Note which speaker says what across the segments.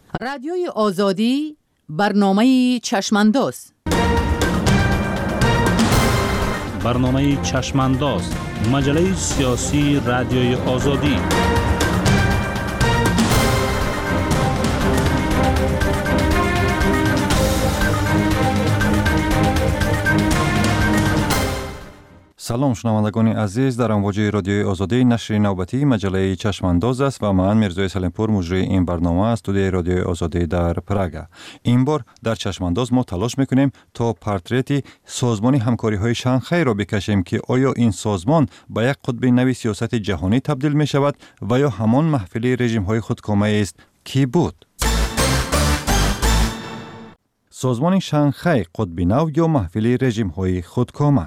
Speaker 1: رادیوی آزادی برنامه چشمانداز.
Speaker 2: برنامه چشمانداز، مجله سیاسی رادیوی آزادی.
Speaker 3: سلام شنوندگان عزیز، در امواج رادیوی آزادی نشر نوبتی مجله چشمانداز است و من میرزای سلیمپور مجری این برنامه از استودیوی رادیوی آزادی در پراگ. این بار در چشمانداز ما تلاش میکنیم تا پورتریتی سازمان همکاری های شانگهای را بکشیم که آیا این سازمان به یک قطب نوی سیاست جهانی تبدیل می شود و یا همان محفل رژیم های خودکامه است کی بود؟ سازمان شانگهای قطب نو یا محفل رژیم های خودکامه.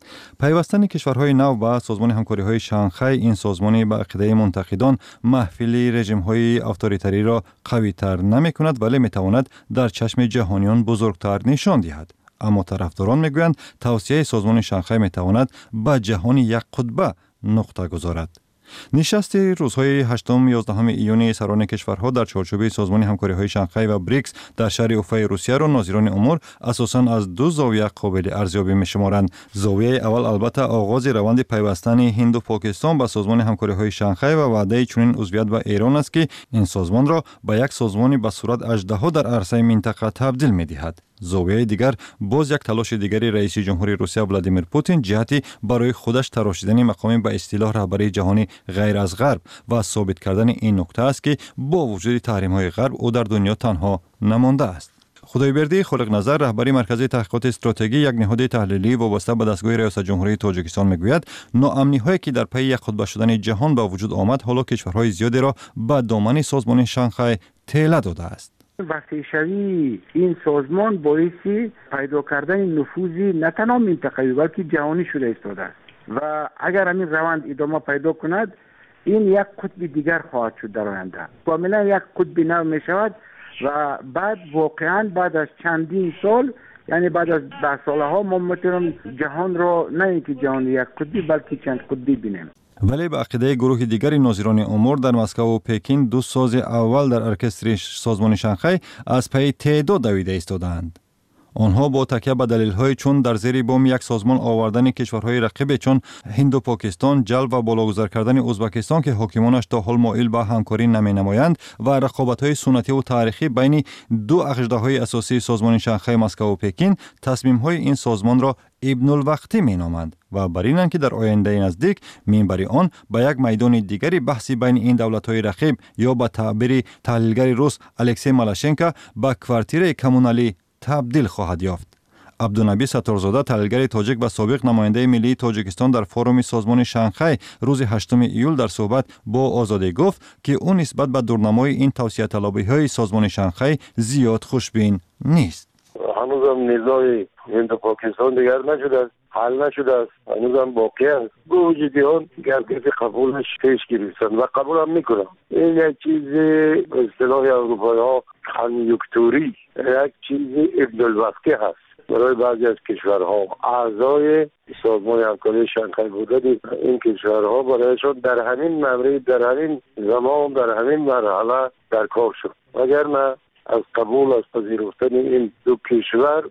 Speaker 3: پیوستن کشورهای نو به سازمان همکاری‌های شانگهای، این سازمانی به عقیده منتقدان محفل رژیم‌های اتوریتری را قوی‌تر نمی‌کند ولی می‌تواند در چشم جهانیان بزرگتر نشان دهد. اما طرفداران می‌گویند توسعه سازمان شانگهای می‌تواند به جهان یک قطبه نقطه گذارد. نشست روزهای 8-11 ایون سران کشورها در چارچوب سازمان همکاری‌های شانگهای و بریکس در شهر اوفای روسیه را ناظران امور اساساً از دو زاویه قابل ارزیابی می‌شمارند. زاویه اول البته آغاز روند پیوستن هند و پاکستان به سازمان همکاری‌های شانگهای و وعده چنین عضویت به ایران است که این سازمان را به یک سازمان به صورت اژدها در عرصه منطقه تبدیل می‌دهد. زاویه دیگر باز یک تلاش دیگری رئیس جمهوری روسیه ولادیمیر پوتین جهتی برای خودش تراشیدن مقام به اصطلاح رهبری جهانی غیر از غرب و ثابت کردن این نکته است که با وجود تحریم‌های غرب او در دنیا تنها نمانده است. خدایبردی خالق نظر، رهبری مرکز تحقیقات استراتژی، یک نهاد تحلیلی وابسته به دستگاه ریاست جمهوری تاجیکستان میگوید ناامنی‌هایی که در پی یک قطب شدن جهان به وجود آمد حالا کشورهای زیادی را به دامن سازمان شانگهای تله داده است.
Speaker 4: وقتی شوی این سازمان باعث پیدا کردن نفوذی نه تنها منطقه‌ای بلکه جهانی شده ایستاده است و اگر همین روند ادامه پیدا کند این یک قطب دیگر خواهد شد در آینده. کاملا یک قطب نو می شود و بعد واقعا بعد از چندین سال، یعنی بعد از 10 سالها ما میتونیم جهان را نه اینکه جهان یک قطبی بلکه چند قطبی بینیم.
Speaker 3: ولی به عقیده گروه دیگری ناظران امور در مسکو و پکین دو ساز اول در ارکستر سازمان شانگهای از پی تعداد دویده ایستادند. آنها با تکیه به دلایل چون در زیر بام یک سازمان آوردن کشورهای رقیب چون هند و پاکستان، جلب و بالاگذار کردن ازبکستان که حاکمانش تا حال مایل به همکاری نمایند و رقابت‌های سنتی و تاریخی بین دو اژدهای اساسی سازمان شانگهای مسکو و پکین، تصمیم‌های این سازمان را ابن الوقتی مینامند و بر اینند که در آینده نزدیک منبر آن به یک میدان دیگری بحثی بین این دولت‌های رقیب یا به تعبیر تحلیلگر روس الکسی مالاشنکو به کوارتیر کمونالی تبدیل خواهد یافت. عبدالنبی ستارزاده، تحلیلگر تاجیک و سابق نماینده ملی تاجیکستان در فوروم سازمان شانگهای روز 8 ایول در صحبت با آزادی گفت که او نسبت به دورنمای این توسعه طلبی‌های سازمان شانگهای زیاد خوشبین نیست.
Speaker 5: هنوزم نزاع هند و پاکستان دیگر نشده است، حل نشده است، هنوزم باقی است. گوجودیان گرگز قبولش پیش گرفتند و قبول هم میکنم. این یک چیز به اصطلاح اروپایی ها کنیوکتوری، یک چیز ابن الوقتی هست برای بعضی از کشورها. اعضای سازمان همکاری شانگهای بودن این کشورها برایشان در همین مورد، در همین زمان، در همین مرحله در کار شد. وگرنه از قبول از پذیرفتن این دو کشور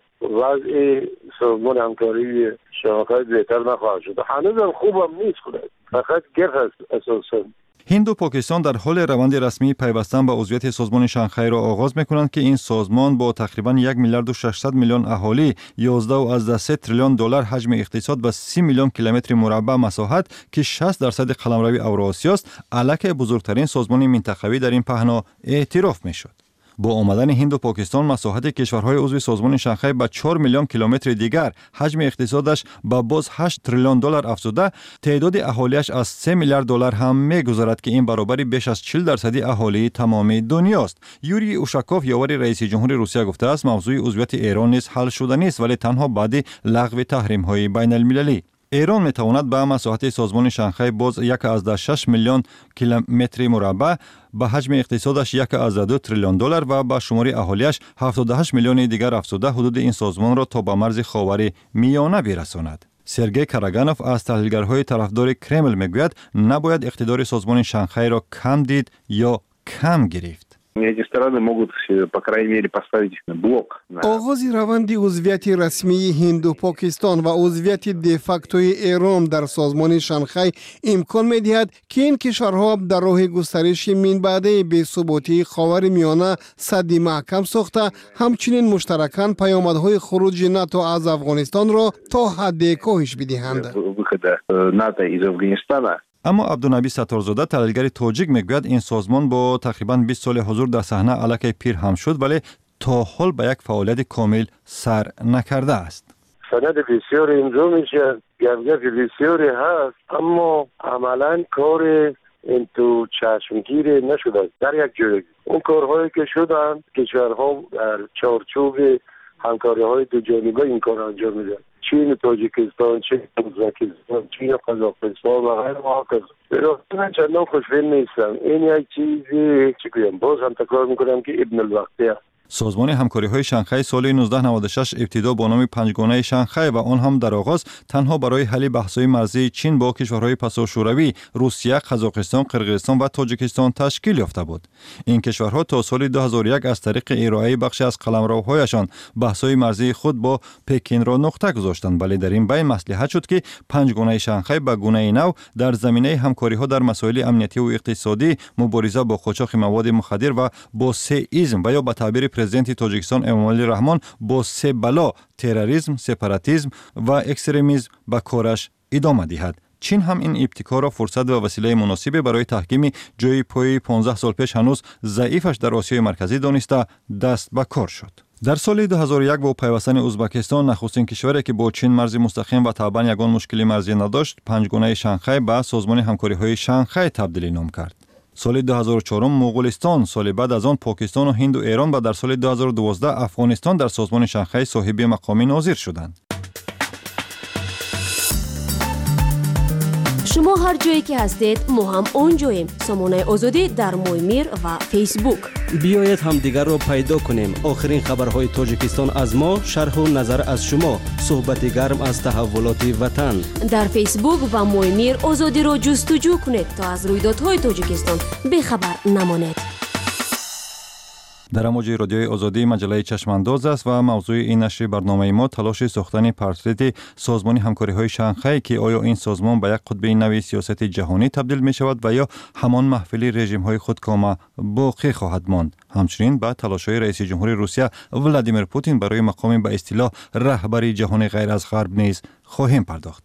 Speaker 5: وضع سازمان همکاری شانگهای بهتر نخواهد شد. هنوزم خوبم نیست خود، فقط گرد است اساساً.
Speaker 3: هند و پاکستان در حال روند رسمی پیوستن به عضویت سازمان شانگهای را آغاز می‌کنند که این سازمان با تقریباً 1 میلیارد و 600 میلیون اهالی، 11.3 تریلیون دلار حجم اقتصاد و 30 میلیون کیلومتر مربع مساحت که 60% قلمرو اوراسیا است، الک بزرگترین سازمان منطقوی در این پهنا اعتراف می‌شد. با آمدن هند و پاکستان مساحت کشورهای عضو سازمان شانگهای به 4 میلیون کیلومتر دیگر، حجم اقتصادش به باز 8 تریلیون دلار افزوده، تعداد اهالیش از 3 میلیارد دلار هم می‌گذرد که این برابر بیش از 40% اهالی تمام دنیاست. یوری اوشاکوف، یاور رئیس جمهور روسیه، گفته است موضوع عضویت ایران نیز حل شده نیست ولی تنها بعد لغو تحریم‌های بین المللی. ایران میتواند به مساحت سازمان شانگهای باز 1.6 میلیون کیلومتر مربع، به حجم اقتصادش 1.2 تریلیون دلار و به شمار اهالیش 78 میلیون دیگر افزوده حدود این سازمان را تا به مرز خاور میانه برساند. سرگئی کاراگانوف از تحلیلگرهای طرفدار کرمل میگوید نباید اقتدار سازمان شانگهای را کم دید یا کم گرفت.
Speaker 6: Эти страны могут, по крайней мере, поставить блок.
Speaker 7: آغاز روند عضویت رسمی هند و پاکستان و عضویت دفاکتوی ایران در سازمان شانگهای امکان می‌دهد که این کشورها در راه گسترش منبع بی‌ثباتی خاورمیانه سد محکم ساخته، همچنین مشترکاً پیامدهای خروج ناتو از افغانستان را تا حد کاهش بدهند.
Speaker 6: ناتو از افغانستان.
Speaker 3: اما عبدالنبی ستارزاده تحلیلگر تاجیک میگوید این سازمان با تقریباً 20 سال حضور در صحنه الکی پیر هم شد ولی تا حال به یک فعالیت کامل سر نکرده است.
Speaker 5: سند بسیاری امضا میشه، گپ بسیاری هست، اما عملاً کار این تو چشمگیر نشده. در یک جایی اون کارهایی که شدن کشورها در چارچوب همکاری‌های دو جانبه این کار انجام میدن. چین و تاجیکستان، چین و ازبکستان، چین و قزاقستان و غیره و هاکذا. من چندان خوشبین نیستم. این یک چیزی چی بگم، باز هم تکرار میکنم که ابن الوقتی است.
Speaker 3: سازمان همکاری‌های شانگهای سال 1996 ابتدا با نام پنجگانه شانگهای و آن هم در آغاز تنها برای حل بحث‌های مرزی چین با کشورهای پسا شوروی، روسیه، قزاقستان، قرقیزستان و تاجیکستان تشکیل یافته بود. این کشورها تا سال 2001 از طریق ارائه بخشی از قلمروهایشان بحث‌های مرزی خود با پکین را نقطه گذاشتند، ولی در این بین مصلحت شد که پنجگانه شانگهای به گونه نو در زمینه همکاری‌ها در مسائل امنیتی و اقتصادی، مبارزه با قاچاق مواد مخدر و با سه‌ایسم و یا به تعبیر پرزیدنت تاجیکستان امامعلی رحمان با سه بلا تروریسم، سپاراتیسم و اکستریمیسم به کارش ادامه دهد. چین هم این ابتکار را فرصت و وسیله مناسبی برای تحکیم جای پای 15 سال پیش هنوز ضعیفش در آسیای مرکزی دانسته دست به کار شد. در سال 2001 با پیوستن ازبکستان نخستین کشوری که با چین مرز مستقیم و طبعا یگان مشکلی مرزی نداشت، پنجگانه شانگهای به سازمان همکاری‌های شانگهای تبدیل نام کرد. سال 2004 مغولستان، سال بعد از آن پاکستان و هند و ایران و در سال 2012 افغانستان در سازمان شانگهای صاحب مقام ناظر شدند.
Speaker 8: شما هر جایی که هستید ما هم اونجاییم. سامانه آزادی در مویمیر و فیسبوک.
Speaker 9: بیایید هم دیگر رو پیدا کنیم. آخرین خبرهای تاجیکستان از ما، شرح و نظر از شما، صحبت گرم از تحولات وطن.
Speaker 8: در فیسبوک و مویمیر آزادی رو جستجو کنید تا از رویدادهای تاجیکستان بخبر نمانید.
Speaker 3: در امواج رادیوی آزادی مجله چشمانداز است و موضوع این نشر برنامه ما تلاش ساختن پورتریت سازمان همکاری‌های شانگهای که آیا این سازمان به یک قطب نوی سیاست جهانی تبدیل می شود و یا همان محفل رژیم‌های خودکامه باقی خواهد ماند. همچنین به تلاش‌های رئیس جمهور روسیه ولادیمیر پوتین برای مقام به اصطلاح رهبری جهان غیر از غرب نیز خواهیم پرداخت.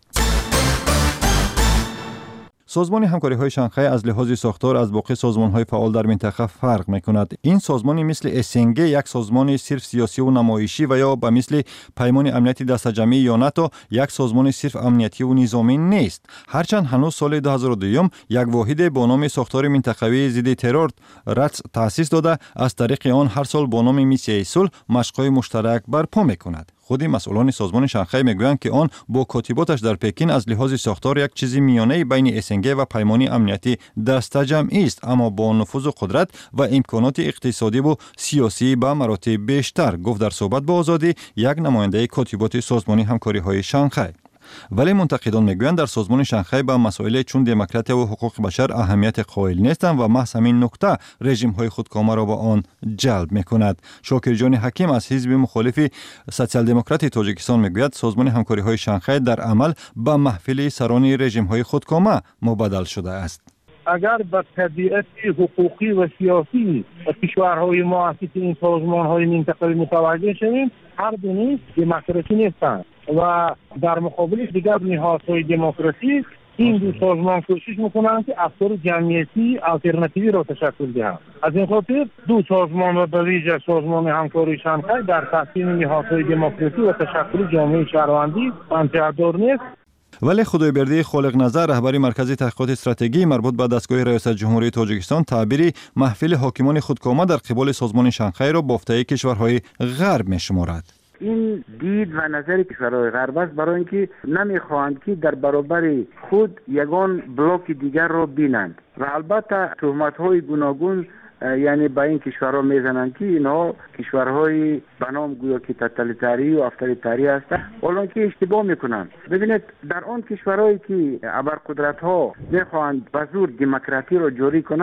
Speaker 3: سازمان همکاری‌های شانگهای از لحاظ ساختار از باقی سازمان‌های فعال در منطقه فرق می‌کند. این سازمان مثل اسنگ یک سازمان صرف سیاسی و نمایشی و یا به مثل پیمان امنیتی دسته‌جمعی یا ناتو یک سازمان صرف امنیتی و نظامی نیست. هرچند هنوز سال 2002 یک واحد با نام ساختار منطقوی ضد ترور رأس تأسیس داده از طریق آن هر سال با نام میسیه صلح مشق‌های مشترک برپا می‌کند. خود مسئولان سازمان شانگهای میگویند که آن با کاتباتش در پکین از لحاظ ساختار یک چیزی میانه بین اسنگ و پیمان امنیتی دسته‌جمعی است، اما با نفوذ و قدرت و امکانات اقتصادی و سیاسی به مراتب بیشتر، گفت در صحبت با آزادی یک نماینده کاتبات سازمان همکاری‌های شانگهای. ولی منتقدان میگویند در سازمان شانگهای به مسائل چون دموکراسی و حقوق بشر اهمیت قائل نیستند و محض همین نکته رژیم‌های خودکامه را به آن جلب می‌کند. شاکر جان حکیم از حزب مخالف سوسیال دموکرات تاجیکستان میگوید سازمان همکاری‌های شانگهای در عمل به محفل سران رژیم‌های خودکامه مبادل شده است.
Speaker 10: اگر به طبیعت حقوقی و سیاسی کشورهای مؤسس این سازمان‌های منطقه‌ای متوجه شویم، هر دو نیز دموکراسی نیستند و در مقابل دیگر نهادهای دموکراسی این دو سازمان کوشش میکنند که افکار جمعیتی آلترناتیوی را تشکل دهند. از این خاطر دو سازمان و به ویژه سازمان همکاری شانگهای در تحسین نهادهای دموکراسی و تشکل جامعه شهروندی منطقه‌دار نیست.
Speaker 3: ولی خدایبرده خالق نظر رهبر مرکز تحقیقات استراتژی مربوط به دستگاه ریاست جمهوری تاجیکستان تعبیری محفل حاکمان خودکامه در قبال سازمان شانگهای را بافته کشورهای غرب می‌شمارد.
Speaker 4: این دید و نظر کشورهای غرب است برای اینکه نمیخواهند که در برابر خود یگان بلوک دیگر را بینند و البته تهمت‌های گوناگون یعنی با این کشورها میزنند که اینها کشورهای به نام گویا که توتالیتری و افراطی هستند، حالا که اشتباه میکنند. ببینید در آن کشورهایی که ابرقدرت‌ها میخواهند به زور دموکراسی را جاری کنند،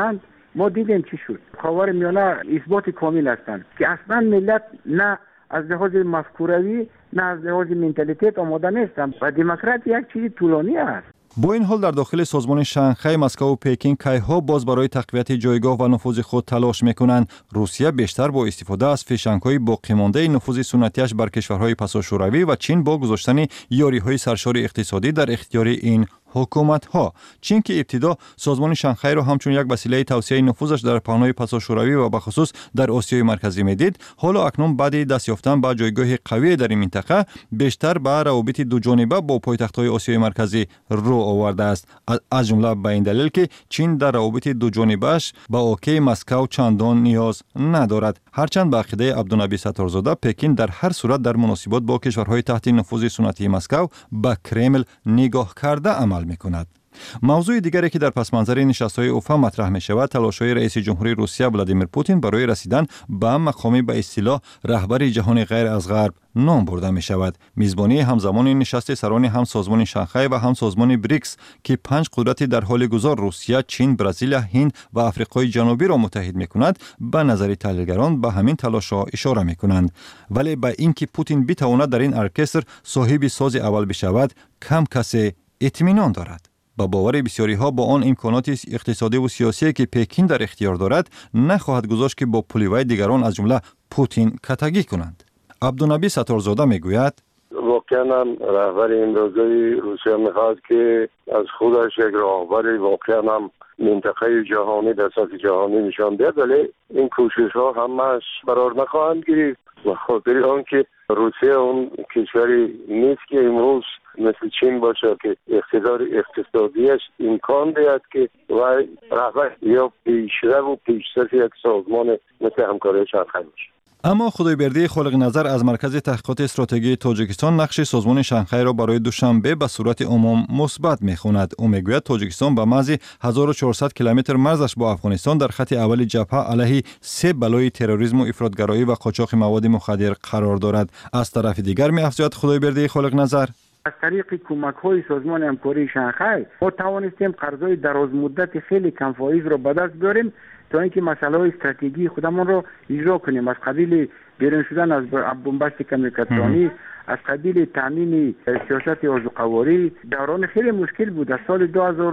Speaker 4: ما دیدیم چی شد. خاورمیانه اثبات کامل هستند که اصلا ملت نه از لحاظ مفکوروی نه از لحاظ منتالیتیت آماده نیستند و دموکراسی یک چیز طولانی است.
Speaker 3: با این حال در داخل سازمان شانگهای، مسکو و پکین کایها باز برای تقویت جایگاه و نفوذ خود تلاش میکنند. روسیه بیشتر با استفاده از فشنگ‌های باقی مانده نفوذ سنتیش بر کشورهای پساشوروی و چین با گذاشتن یاری‌های سرشار اقتصادی در اختیار این حکومت‌ها. چین که ابتدا سازمان شانگهای را همچون یک وسیله توسعه نفوذش در پهنای پساشوروی و بخصوص در آسیای مرکزی میدید، حالا اکنون بعد دست یافتن به جایگاه قوی در این منطقه بیشتر به روابط دو جانبه با پایتخت‌های آسیای مرکزی رو آورده است. از جمله به این دلیل که چین در روابط دو جانبه‌اش به اوکی مسکو چندان نیاز ندارد. هرچند به عقیده عبدالنبی ستارزاده، پکین در هر صورت در مناسبات با کشورهای تحت نفوذ سنتی مسکو به کرمل نگاه کرده عمل می‌کند. موضوع دیگری که در پس منظر نشست‌های اوفا مطرح می‌شود، تلاش‌های رئیس جمهوری روسیه ولادیمیر پوتین برای رسیدن به مقامی به اصطلاح رهبر جهان غیر از غرب نام برده می‌شود. میزبانی همزمان نشست سران هم سازمان شانگهای و هم سازمان بریکس که 5 قدرت در حال گذار روسیه، چین، برزیل، هند و آفریقای جنوبی را متحد می‌کند، به نظر تحلیلگران به همین تلاش‌ها اشاره می‌کنند. ولی به اینکه پوتین بتواند در این ارکستر صاحب ساز اول بشود، کم کسی اطمینان دارد. با باور بسیاری ها با آن امکانات اقتصادی و سیاسی که پکین در اختیار دارد، نخواهد گذاشت که با پلیوای دیگران از جمله پوتین کتگی کنند. عبدالنبی ستارزاده میگوید
Speaker 5: واقعا رهبر امروزی روسیه میخواد که از خودش یک رهبر واقعا هم منطقه جهانی در سطح جهانی نشان دهد، ولی این کوشش ها همش قرار نخواهند گرفت و خاطر آن که روسیه اون کشوری نیست که امروز مثل چین باشه که اقتدار اقتصادیش امکان دهد که و رهبر یا پیشرو و پیشرفت یک سازمان مثل همکاری شانگهای باشه.
Speaker 3: اما خدایبردی خالق نظر از مرکز تحقیقات استراتژی تاجیکستان نقش سازمان شانگهای را برای دوشنبه به صورت عموم مثبت می‌خواند. او میگوید تاجیکستان به محض 1400 کیلومتر مرزش با افغانستان در خط اول جبهه علیه 3 بلای تروریسم و افراطگرایی و قاچاق مواد مخدر قرار دارد. از طرف دیگر می‌افزاید خدایبردی خالق نظر
Speaker 4: از طریق کمک‌های سازمان همکاری شانگهای ما توانستیم قرض‌های دراز مدت خیلی کم فایز را به دست بیاریم تا اینکه مسائل استراتژی خودمان را اجرا کنیم، از قبیل بیرون شدن از بنبست کمیکاترانی، از قبیل تامین سیاست آذوقه‌واری. دوران خیلی مشکل بود. از سال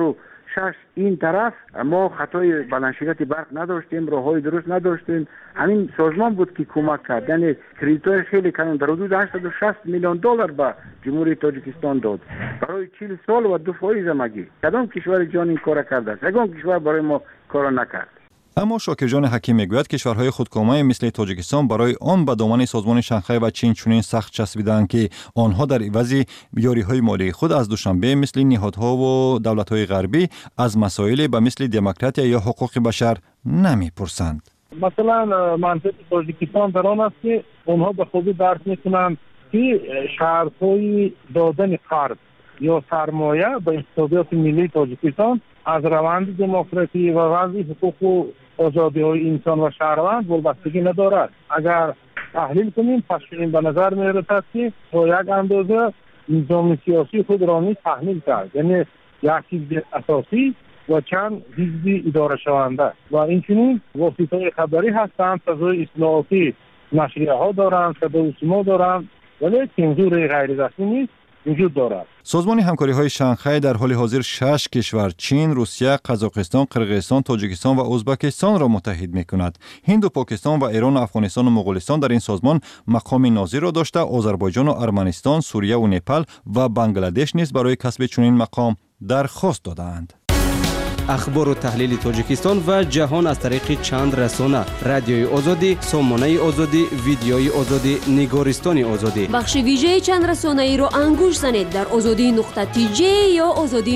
Speaker 4: 2006 این طرف ما خطای بلندشدت برق نداشتیم، راههای درست نداشتیم. همین سازمان بود که کمک کرد، یعنی کریدیت‌های خیلی کم در حدود 860 میلیون دلار به جمهوری تاجیکستان داد برای 40 سال و 2% مگی. کدام کشور جان این کار کرده است؟ یگان کشور برای ما کار نکرد.
Speaker 3: اما شاکرجان حکیم میگوید کشورهای خودکامه مثل تاجیکستان برای آن به دامن سازمان شانگهای و چین چنین سخت چسبیدند که آنها در عوض یاری‌های مالی خود از دوشنبه مثل نهادها و دولت‌های غربی از مسائل به مثل دموکراسی یا حقوق بشر نمی‌پرسند.
Speaker 10: مثلا منطقه تاجیکستان در آن است که آنها به خوبی درک می‌کنند که شرط‌های دادن قرض یا سرمایه به اقتصادیات ملی تاجیکستان از روند دموکراسی و وضع حقوق و آزادی‌های انسان و شهروند وابستگی ندارد. اگر تحلیل کنیم پس این به نظر می‌رسد که با یک اندازه نظام سیاسی خود را نیز تحمیل کرد، یعنی یک حزب اساسی و چند حزب اداره شونده و اینچنین واسطه‌های خبری هستند، فضای اصلاحاتی نشریه‌ها دارند، صدای سیما دارند، ولی تنظیر غیر رسمی نیست وجود دارد.
Speaker 3: سازمان همکاری‌های شانگهای در حال حاضر 6 کشور چین، روسیه، قزاقستان، قرقیزستان، تاجیکستان و ازبکستان را متحد می‌کند. هند و پاکستان و ایران و افغانستان و مغولستان در این سازمان مقام ناظر را داشته، آذربایجان و ارمنستان، سوریه و نپال و بنگلادش نیز برای کسب چنین مقام درخواست دادند.
Speaker 9: اخبار و تحلیل تاجیکستان و جهان از طریق چند رسانه: رادیوی آزادی، سامانه آزادی، ویدیوی آزادی، نگارستان آزادی.
Speaker 8: بخش ویژه چند رسانه ای را انگوش زنید در azadi.tj یا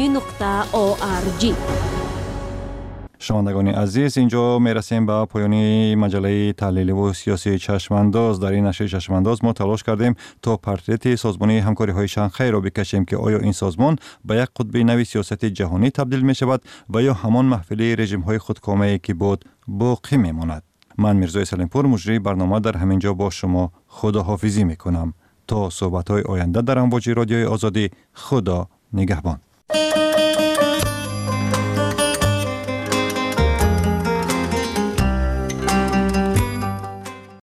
Speaker 8: azadi.org.
Speaker 3: شنوندگان عزیز، اینجا میرسیم به پایان مجله تحلیلی و سیاسی چشمانداز. در این نشر چشمانداز ما تلاش کردیم تا پورتریت سازمان همکاری های شانگهای را بکشیم که آیا این سازمان به یک قطب نوی سیاست جهانی تبدیل می شود و یا همان محفل رژیم های خودکامه که بود باقی می ماند. من میرزای سلیمپور مجری برنامه در همین جا با شما خداحافظی می کنم تا صحبت های آینده در امواج رادیوی آزادی. خدا نگهبان.